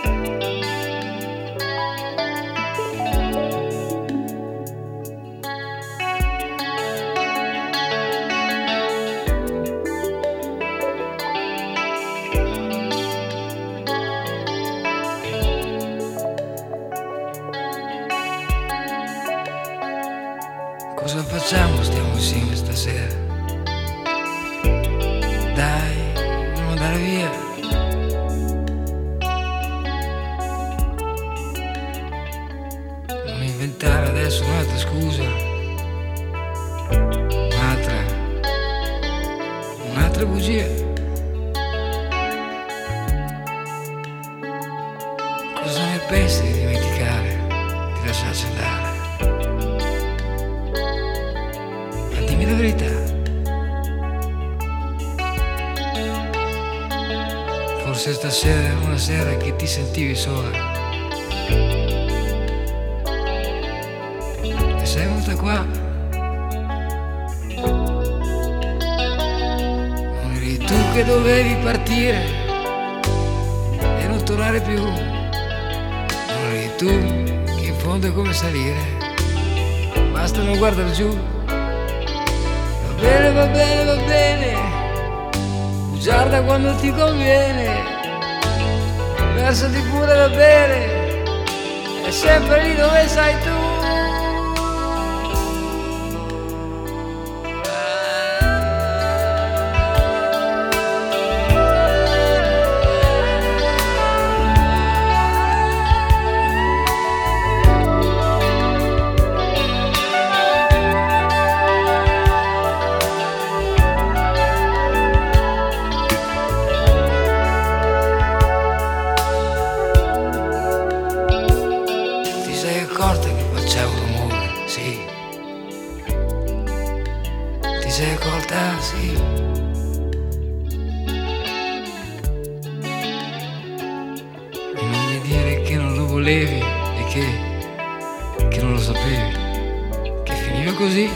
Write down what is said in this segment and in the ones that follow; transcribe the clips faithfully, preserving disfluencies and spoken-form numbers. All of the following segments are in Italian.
Cosa facciamo? Stiamo insieme stasera. Dai, non andare via. Non inventare adesso un'altra scusa. Un'altra. Un'altra bugia. Cosa ne pensi di dimenticare? Di lasciarci andare? Dimmi la verità. Forse stasera era una sera che ti sentivi sola e sei venuta qua. Non eri tu che dovevi partire e non tornare più. Non eri tu che in fondo è come salire, basta non guardare giù. Va bene, va bene, va bene, bugiarda quando ti conviene, versati pure da bere, è sempre lì dove sei tu. Accorta che faceva un rumore, sì. Ti sei accorta, sì. E non mi dire che non lo volevi e che, che non lo sapevi, che finiva così.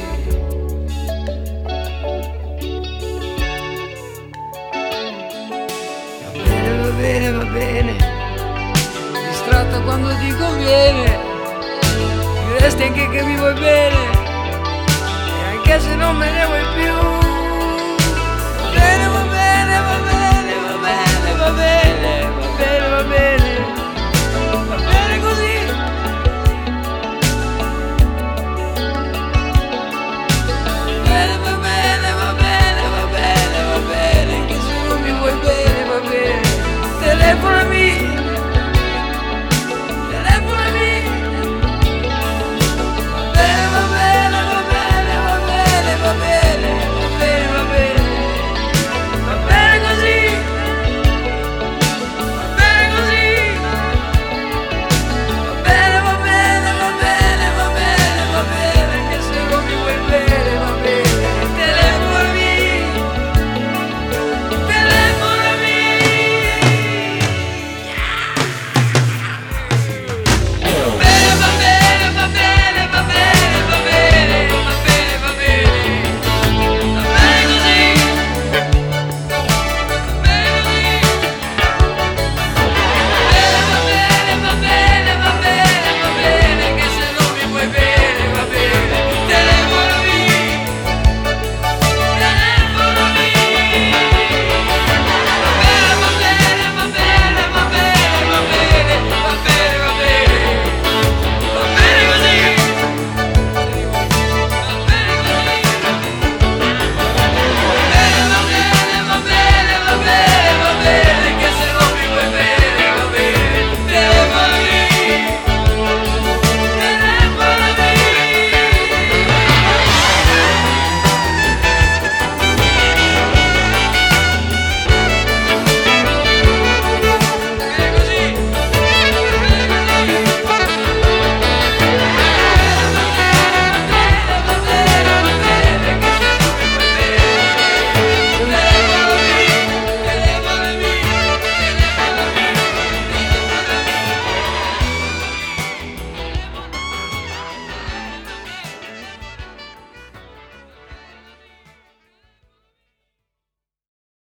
Va bene, va bene, va bene, distratta quando ti conviene, resti anche che mi vuoi bene e anche se non me ne vuoi più. Va bene, va bene.